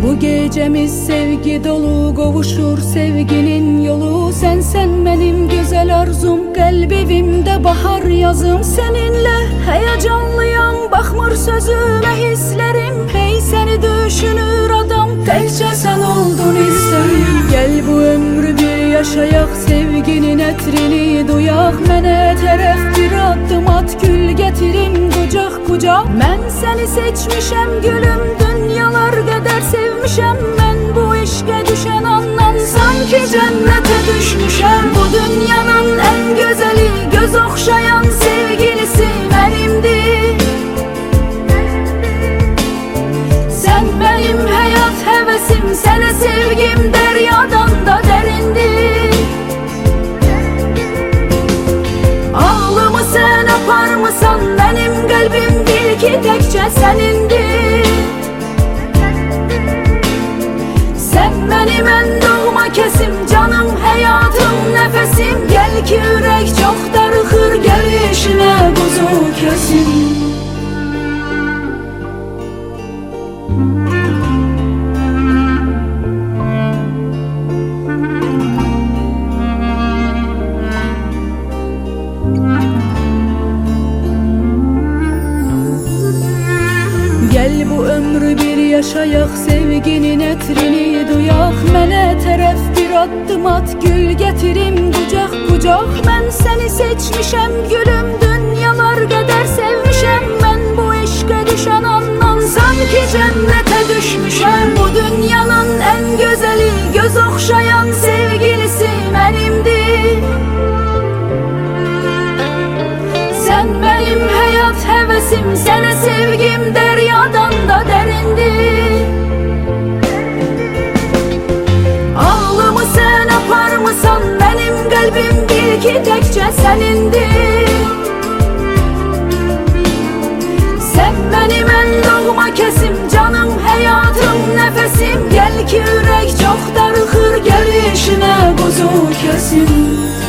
Bu gecemiz sevgi dolu, qovuşur sevginin yolu. Sen benim güzel arzum, kalbimde bahar yazım. Seninle heyecanlıyam, bakmır sözüme hislerim. Hey seni düşünür adam, tekçe sen oldun isterim. Gel bu ömrü bir yaşayak, sevginin etrini duyak. Mene tərəf bir addım at, gül getirim kucak kucak. Ben seni seçmişem gülüm, dünyalar kadar sevmişem. Ben bu işe düşen andan sanki cennete düşmüşem. Bu dünyanın en güzeli, göz okşayan sevgilisi benimdir. Sen benim hayat hevesim, sana sevgim deryadan da derindir. Ağlımı sen apar mısan, benim kalbim bil ki tekçe senindir. Sen benim en doğma kesim, canım, hayatım, nefesim. Gel ki yürek çok darıxır, gel işine kuzu kesim. Gel bu ömrü bir yaşayak, sevginin etrini duyak. Mene tərəf bir addım at, gül getirim kucak kucak. Ben seni seçmişem gülüm, dünyalar kadar sevmişem. Ben bu aşka düşen andan sanki cennete düşmüşem. Bu dünyanın en güzeli, göz okşayan sevgilisi benimdir. Sen benim hayat hevesim, sana sevgim deryadan da derindir. Ağlımı sen apar mısan, benim kalbim bil ki tekçe senindir. Sen benim en doğma kesim, canım, hayatım, nefesim. Gel ki yürek çok darıxır, gel işine kuzu kesim.